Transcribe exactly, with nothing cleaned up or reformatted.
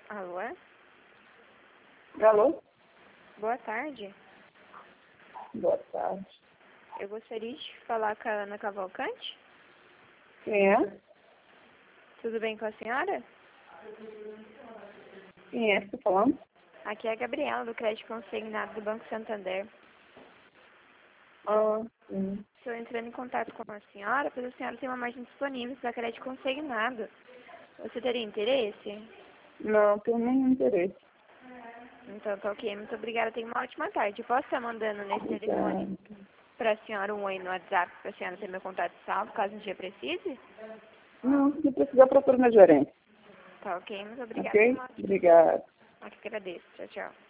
Alô? Alô? Boa tarde. Boa tarde. Eu gostaria de falar com a Ana Cavalcante. Quem é? Tudo bem com a senhora? Quem é que está falando? Aqui é a Gabriela, do Crédito Consignado do Banco Santander. Ah, sim. Estou entrando em contato com a senhora, pois a senhora tem uma margem disponível para crédito consignado. Você teria interesse? Não, tenho nenhum interesse. Então, tá ok. Muito obrigada. Tenha uma ótima tarde. Posso estar mandando nesse telefone para a senhora um oi no WhatsApp, para a senhora ter meu contato salvo, caso um dia precise? Não, se precisar, procure meu gerente. Tá ok. Muito obrigada. Ok? Tenha uma ótima- Obrigada. Eu que agradeço. Tchau, tchau.